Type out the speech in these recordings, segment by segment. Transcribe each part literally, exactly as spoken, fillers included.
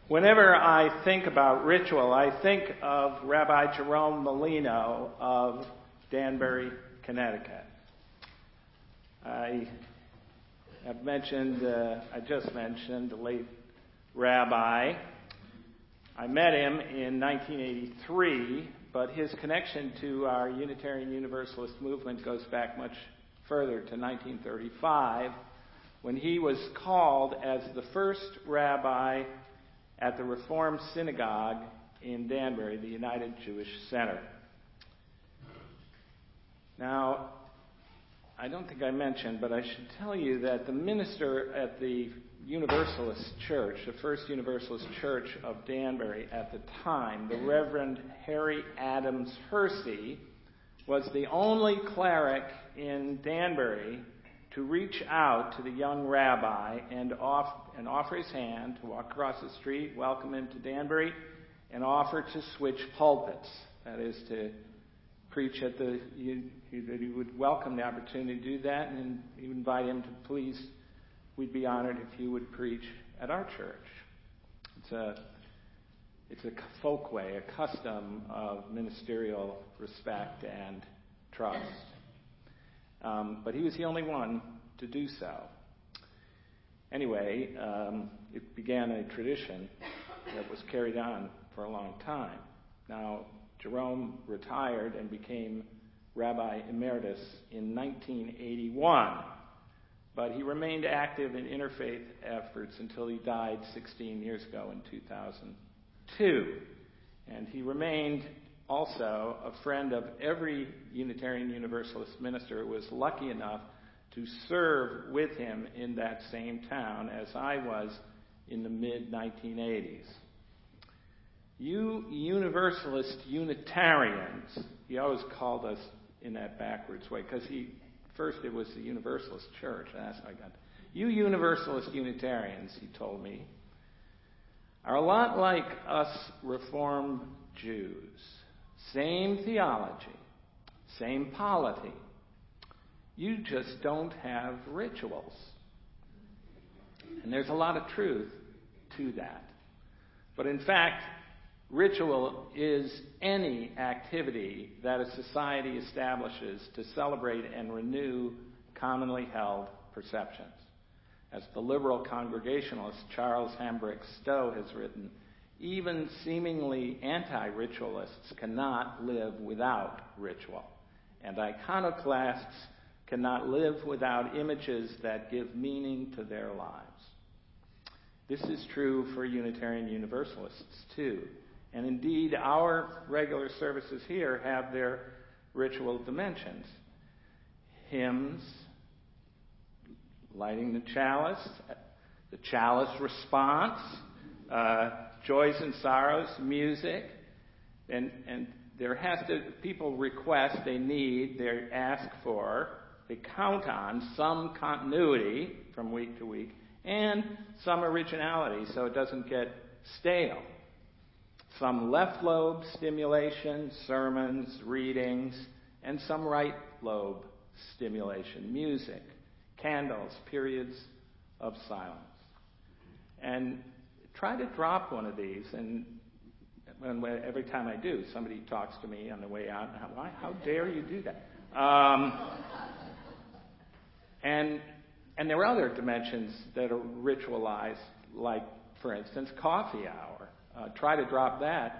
Whenever I think about ritual, I think of Rabbi Jerome Molino of Danbury, Connecticut. I have mentioned, uh, I just mentioned the late Rabbi. I met him in nineteen eighty-three, but his connection to our Unitarian Universalist movement goes back much further to nineteen thirty-five, when he was called as the first rabbi at the Reformed Synagogue in Danbury, the United Jewish Center. Now, I don't think I mentioned, but I should tell you that the minister at the Universalist Church, the first Universalist Church of Danbury at the time, the Reverend Harry Adams Hersey, was the only cleric in Danbury to reach out to the young rabbi and, off, and offer his hand to walk across the street, welcome him to Danbury, and offer to switch pulpits. That is, to preach at the, you, that he would welcome the opportunity to do that, and he would invite him to please, we'd be honored if you would preach at our church. It's a, it's a folk way, a custom of ministerial respect and trust. Um, but he was the only one to do so. Anyway, um, it began a tradition that was carried on for a long time. Now, Jerome retired and became Rabbi Emeritus in nineteen eighty-one, but he remained active in interfaith efforts until he died sixteen years ago in two thousand two. And he remained also a friend of every Unitarian Universalist minister who was lucky enough to serve with him in that same town as I was in the mid nineteen eighties. You Universalist Unitarians, he always called us in that backwards way, because he first it was the Universalist Church, and that's how I got it. You Universalist Unitarians, he told me, are a lot like us Reformed Jews. Same theology, same polity. You just don't have rituals. And there's a lot of truth to that. But in fact, ritual is any activity that a society establishes to celebrate and renew commonly held perceptions. As the liberal Congregationalist Charles Hambrick Stowe has written, even seemingly anti-ritualists cannot live without ritual, and iconoclasts cannot live without images that give meaning to their lives. This is true for Unitarian Universalists, too. And indeed, our regular services here have their ritual dimensions. Hymns, lighting the chalice, the chalice response, uh, joys and sorrows, music, and, and there has to, people request, they need, they ask for, they count on some continuity from week to week, and some originality so it doesn't get stale. Some left lobe stimulation, sermons, readings, and some right lobe stimulation, music, candles, periods of silence. And try to drop one of these, and every time I do, somebody talks to me on the way out, and how, why, how dare you do that? Um, and and there are other dimensions that are ritualized, like, for instance, coffee hour. Uh, try to drop that.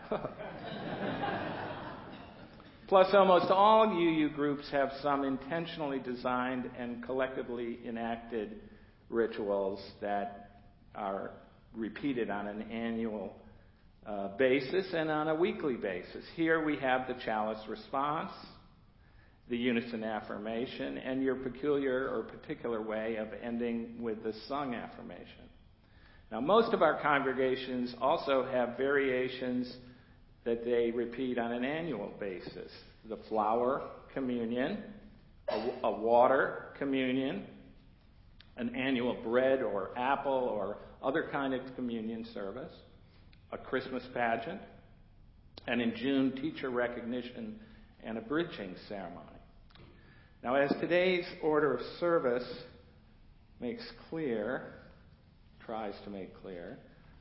Plus, almost all U U groups have some intentionally designed and collectively enacted rituals that are repeated on an annual uh, basis and on a weekly basis. Here we have the chalice response, the unison affirmation, and your peculiar or particular way of ending with the sung affirmation. Now, most of our congregations also have variations that they repeat on an annual basis. The flower communion, a, a water communion, an annual bread or apple or other kind of communion service, a Christmas pageant, and in June, teacher recognition and a bridging ceremony. Now, as today's order of service makes clear, tries to make clear,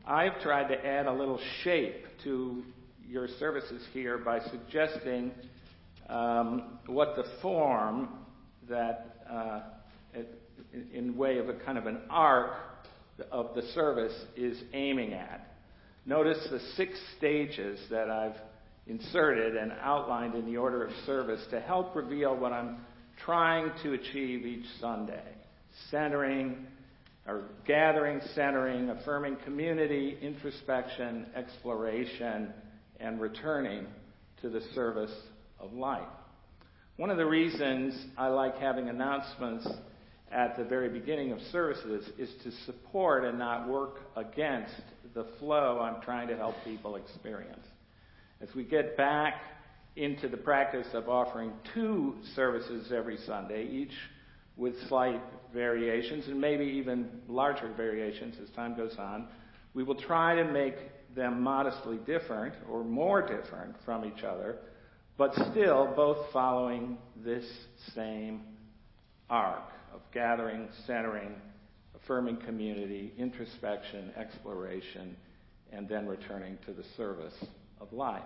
I've tried to add a little shape to your services here by suggesting um, what the form that, uh, in way of a kind of an arc of the service, is aiming at. Notice the six stages that I've inserted and outlined in the order of service to help reveal what I'm trying to achieve each Sunday. Centering, or gathering, centering, affirming community, introspection, exploration, and returning to the service of life. One of the reasons I like having announcements at the very beginning of services is to support and not work against the flow I'm trying to help people experience. As we get back into the practice of offering two services every Sunday, each with slight variations and maybe even larger variations as time goes on, we will try to make them modestly different or more different from each other, but still both following this same arc of gathering, centering, affirming community, introspection, exploration, and then returning to the service of life.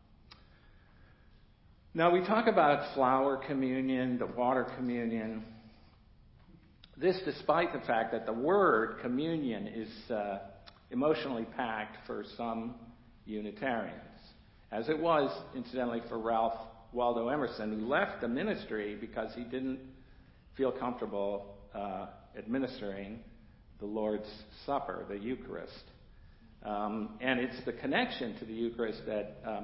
Now, we talk about flower communion, the water communion. This despite the fact that the word communion is uh, emotionally packed for some Unitarians, as it was, incidentally, for Ralph Waldo Emerson, who left the ministry because he didn't feel comfortable uh, administering the Lord's Supper, the Eucharist. Um, and it's the connection to the Eucharist that um,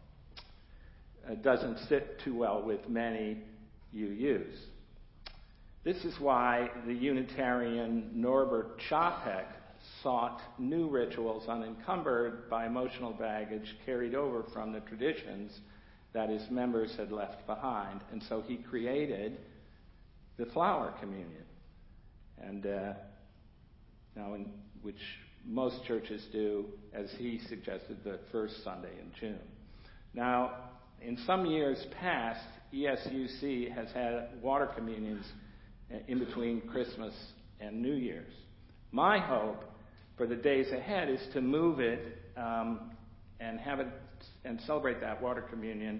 uh, doesn't sit too well with many U Us. This is why the Unitarian Norbert Chapek sought new rituals unencumbered by emotional baggage carried over from the traditions that his members had left behind. And so he created the flower communion, and uh, now in which most churches do, as he suggested, the first Sunday in June. Now, in some years past, E S U C has had water communions in between Christmas and New Year's. My hope for the days ahead is to move it um, and have it and celebrate that water communion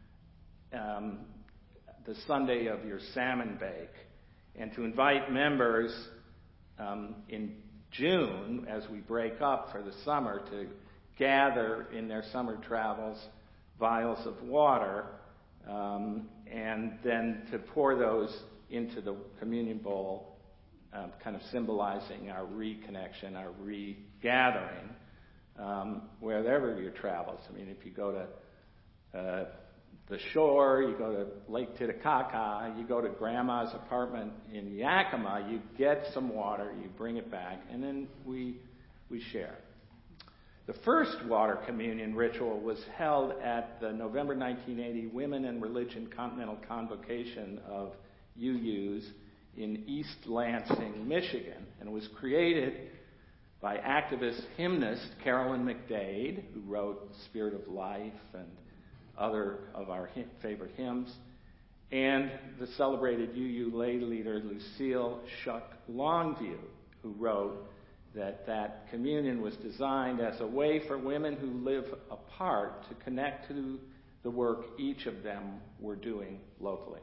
um, the Sunday of your salmon bake, and to invite members um, in June, as we break up for the summer, to gather in their summer travels vials of water, um, and then to pour those into the communion bowl, um, kind of symbolizing our reconnection, our regathering, um, wherever your travels. I mean, if you go to uh, the shore, you go to Lake Titicaca, you go to Grandma's apartment in Yakima, you get some water, you bring it back, and then we we share. The first water communion ritual was held at the November nineteen eighty Women and Religion Continental Convocation of U Us in East Lansing, Michigan, and was created by activist hymnist Carolyn McDade, who wrote Spirit of Life and other of our favorite hymns, and the celebrated U U lay leader Lucille Shuck Longview, who wrote that that communion was designed as a way for women who live apart to connect to the work each of them were doing locally.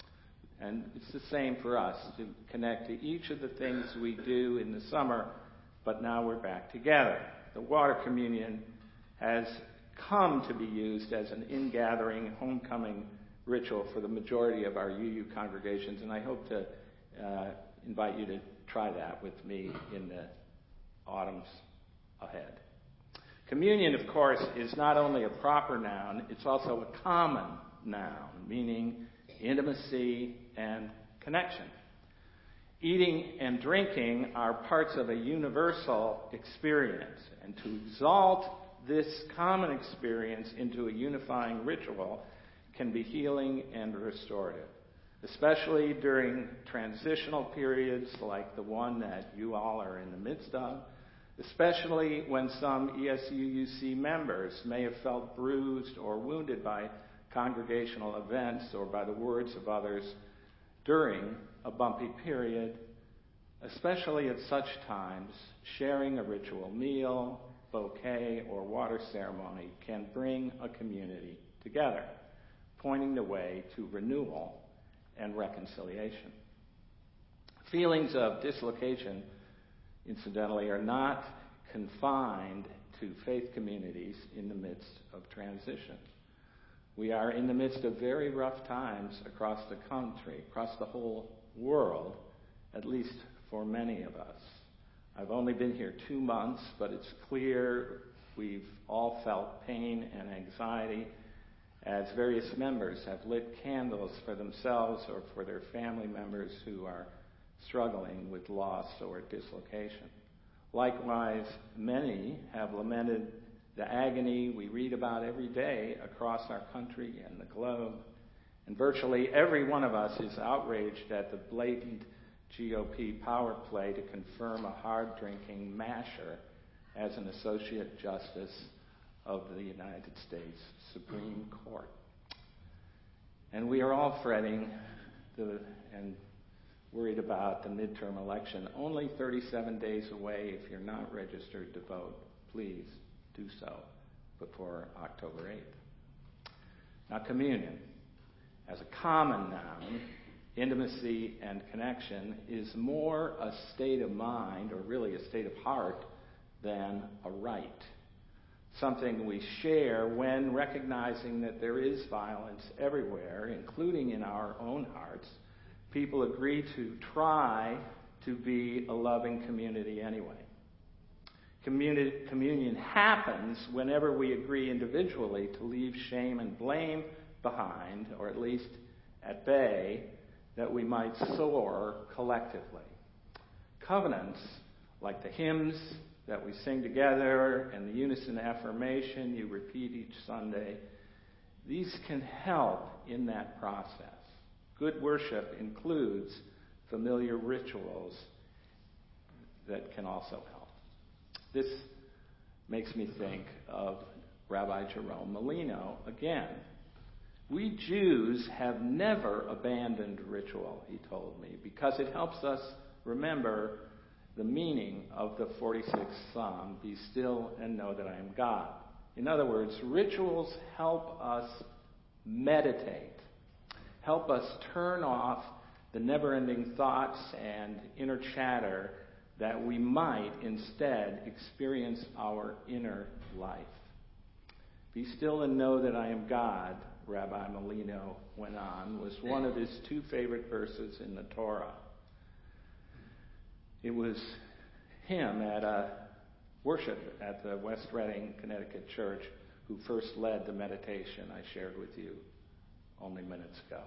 And it's the same for us, to connect to each of the things we do in the summer, but now we're back together. The water communion has come to be used as an ingathering, homecoming ritual for the majority of our U U congregations, and I hope to uh, invite you to try that with me in the autumns ahead. Communion, of course, is not only a proper noun, it's also a common noun, meaning intimacy and connection. Eating and drinking are parts of a universal experience, and to exalt this common experience into a unifying ritual can be healing and restorative, especially during transitional periods like the one that you all are in the midst of, especially when some E S U U C members may have felt bruised or wounded by congregational events or by the words of others during a bumpy period. Especially at such times, sharing a ritual meal, bouquet, or water ceremony can bring a community together, pointing the way to renewal and reconciliation. Feelings of dislocation, incidentally, are not confined to faith communities in the midst of transition. We are in the midst of very rough times across the country, across the whole world, at least for many of us. I've only been here two months, but it's clear we've all felt pain and anxiety as various members have lit candles for themselves or for their family members who are struggling with loss or dislocation. Likewise, many have lamented the agony we read about every day across our country and the globe. And virtually every one of us is outraged at the blatant G O P power play to confirm a hard-drinking masher as an associate justice of the United States Supreme Court. And we are all fretting the, and worried about the midterm election. Only thirty-seven days away. If you're not registered to vote, please do so before October eighth. Now, communion, as a common noun, intimacy and connection is more a state of mind, or really a state of heart, than a rite. Something we share when recognizing that there is violence everywhere, including in our own hearts. People agree to try to be a loving community anyway. Communi- communion happens whenever we agree individually to leave shame and blame behind, or at least at bay, that we might soar collectively. Covenants, like the hymns that we sing together and the unison affirmation you repeat each Sunday, these can help in that process. Good worship includes familiar rituals that can also help. This makes me think of Rabbi Jerome Molino again. We Jews have never abandoned ritual, he told me, because it helps us remember the meaning of the forty-sixth Psalm, be still and know that I am God. In other words, rituals help us meditate, help us turn off the never-ending thoughts and inner chatter that we might instead experience our inner life. Be still and know that I am God, Rabbi Molino went on, was one of his two favorite verses in the Torah. It was him at a worship at the West Reading, Connecticut church who first led the meditation I shared with you only minutes ago.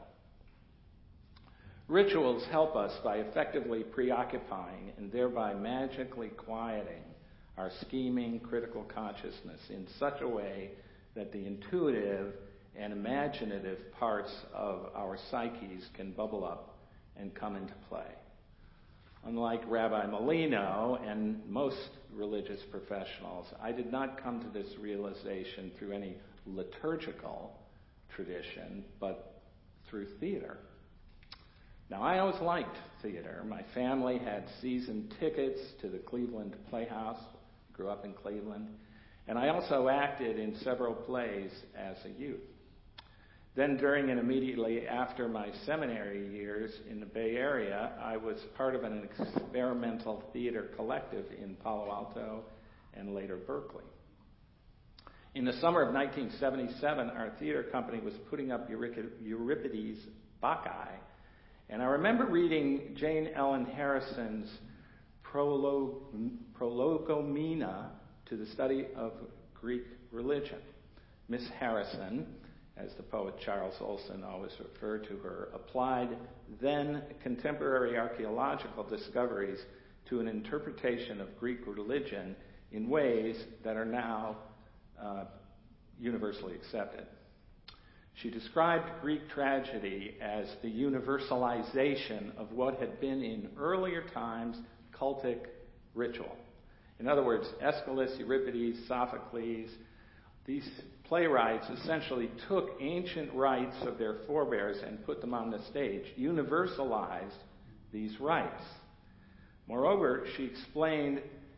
Rituals help us by effectively preoccupying and thereby magically quieting our scheming, critical consciousness in such a way that the intuitive and imaginative parts of our psyches can bubble up and come into play. Unlike Rabbi Molino and most religious professionals, I did not come to this realization through any liturgical tradition, but through theater. Now, I always liked theater. My family had season tickets to the Cleveland Playhouse. Grew up in Cleveland. And I also acted in several plays as a youth. Then during and immediately after my seminary years in the Bay Area, I was part of an experimental theater collective in Palo Alto and later Berkeley. In the summer of nineteen seventy-seven, our theater company was putting up Euripides' Bacchae, and I remember reading Jane Ellen Harrison's Prolog- Prologomena to the study of Greek religion. Miss Harrison, as the poet Charles Olson always referred to her, applied then contemporary archaeological discoveries to an interpretation of Greek religion in ways that are now uh, universally accepted. She described Greek tragedy as the universalization of what had been in earlier times cultic ritual. In other words, Aeschylus, Euripides, Sophocles, these playwrights essentially took ancient rites of their forebears and put them on the stage, universalized these rites. Moreover, she explained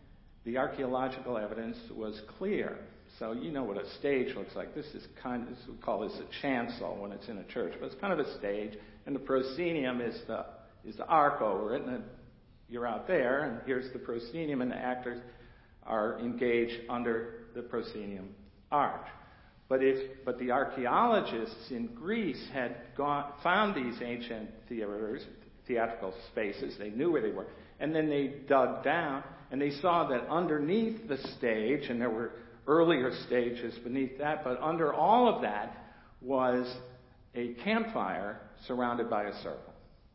the archaeological evidence was clear. So you know what a stage looks like. This is kind of, this, we call this a chancel when it's in a church, but it's kind of a stage. And the proscenium is the is the ark over it, and you're out there, and here's the proscenium, and the actors are engaged under the proscenium arch. But if but the archaeologists in Greece had gone found these ancient theaters, theatrical spaces. They knew where they were, and then they dug down, and they saw that underneath the stage, and there were earlier stages beneath that, but under all of that was a campfire surrounded by a circle.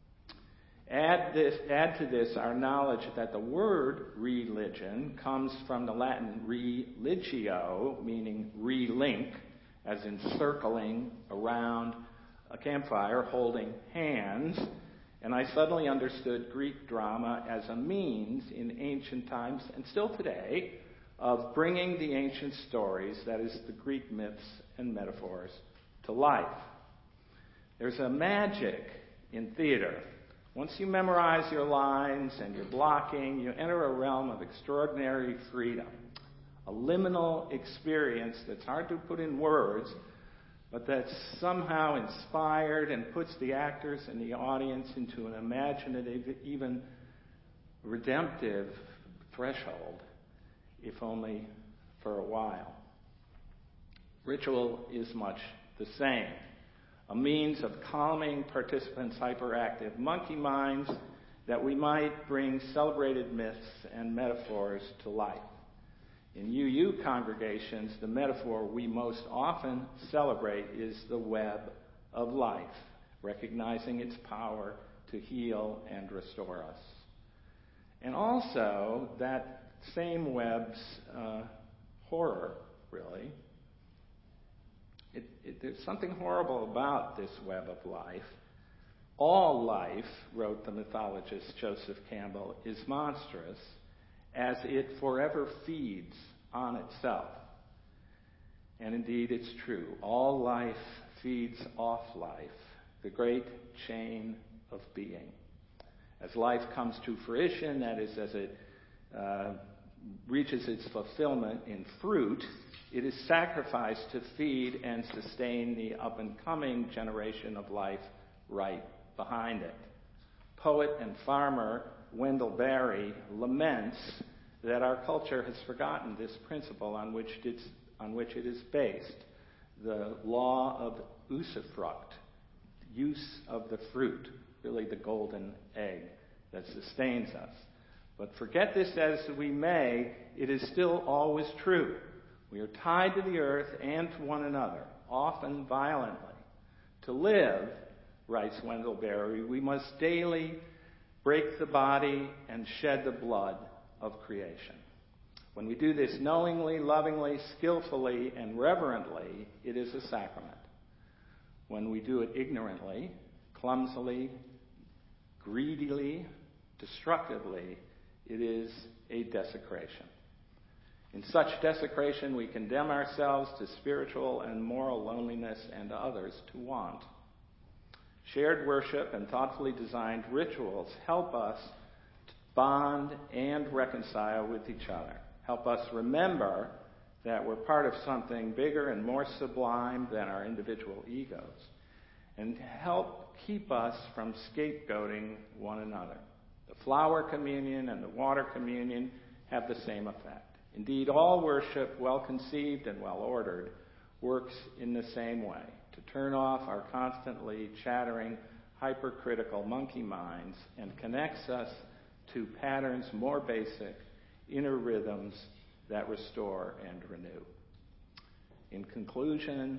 Add this, add to this our knowledge that the word religion comes from the Latin religio, meaning relink, as in circling around a campfire holding hands. And I suddenly understood Greek drama as a means in ancient times, and still today, of bringing the ancient stories, that is, the Greek myths and metaphors, to life. There's a magic in theater. Once you memorize your lines and your blocking, you enter a realm of extraordinary freedom, a liminal experience that's hard to put in words, but that's somehow inspired and puts the actors and the audience into an imaginative, even redemptive threshold, if only for a while. Ritual is much the same. A means of calming participants' hyperactive monkey minds that we might bring celebrated myths and metaphors to life. In U U congregations, the metaphor we most often celebrate is the web of life, recognizing its power to heal and restore us. And also, that same web's uh, horror, really. It, it, there's something horrible about this web of life. All life, wrote the mythologist Joseph Campbell, is monstrous, as it forever feeds on itself. And indeed, it's true. All life feeds off life, the great chain of being. As life comes to fruition, that is, as it uh, reaches its fulfillment in fruit, it is sacrificed to feed and sustain the up-and-coming generation of life right behind it. Poet and farmer Wendell Berry laments that our culture has forgotten this principle on which it's, on which it is based, the law of usufruct, use of the fruit, really the golden egg that sustains us. But forget this as we may, it is still always true. We are tied to the earth and to one another, often violently. To live, writes Wendell Berry, we must daily break the body and shed the blood of creation. When we do this knowingly, lovingly, skillfully, and reverently, it is a sacrament. When we do it ignorantly, clumsily, greedily, destructively, it is a desecration. In such desecration, we condemn ourselves to spiritual and moral loneliness and others to want. Shared worship and thoughtfully designed rituals help us to bond and reconcile with each other. Help us remember that we're part of something bigger and more sublime than our individual egos. And help keep us from scapegoating one another. The flower communion and the water communion have the same effect. Indeed, all worship, well conceived and well ordered, works in the same way, to turn off our constantly chattering, hypercritical monkey minds and connects us to patterns more basic, inner rhythms that restore and renew. In conclusion,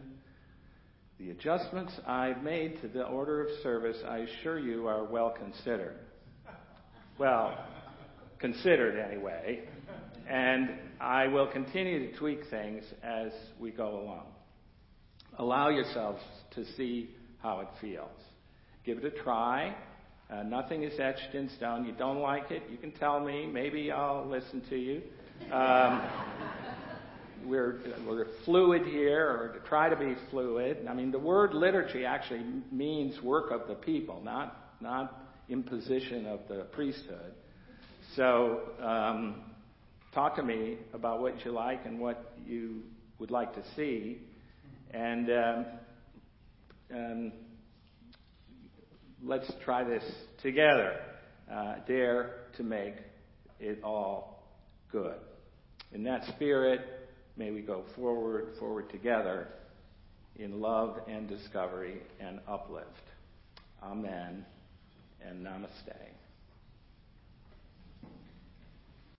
the adjustments I've made to the order of service, I assure you, are well considered. Well, considered anyway. And I will continue to tweak things as we go along. Allow yourselves to see how it feels. Give it a try. Uh, nothing is etched in stone. You don't like it, you can tell me. Maybe I'll listen to you. Um, we're, we're fluid here, or to try to be fluid. I mean, the word liturgy actually means work of the people, not, not imposition of the priesthood. So, um, talk to me about what you like and what you would like to see. And um, um, let's try this together. Uh, dare to make it all good. In that spirit, may we go forward, forward together in love and discovery and uplift. Amen and namaste.